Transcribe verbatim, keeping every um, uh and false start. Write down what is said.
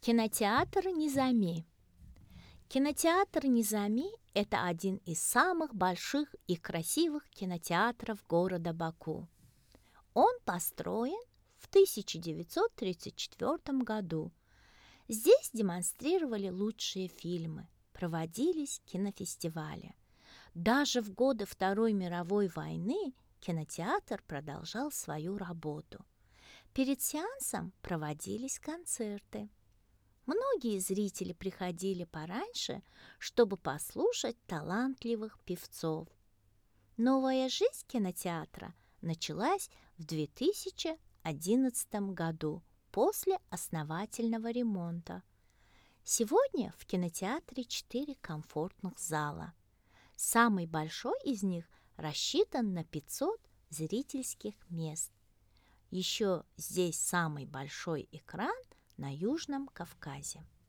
Кинотеатр Низами. Кинотеатр Низами– это один из самых больших и красивых кинотеатров города Баку. Он построен в тысяча девятьсот тридцать четвёртом году. Здесь демонстрировали лучшие фильмы, проводились кинофестивали. Даже в годы Второй мировой войны кинотеатр продолжал свою работу. Перед сеансом проводились концерты. Многие зрители приходили пораньше, чтобы послушать талантливых певцов. Новая жизнь кинотеатра началась в две тысячи одиннадцатом году после основательного ремонта. Сегодня в кинотеатре четыре комфортных зала. Самый большой из них рассчитан на пятьсот зрительских мест. Еще здесь самый большой экран на Южном Кавказе.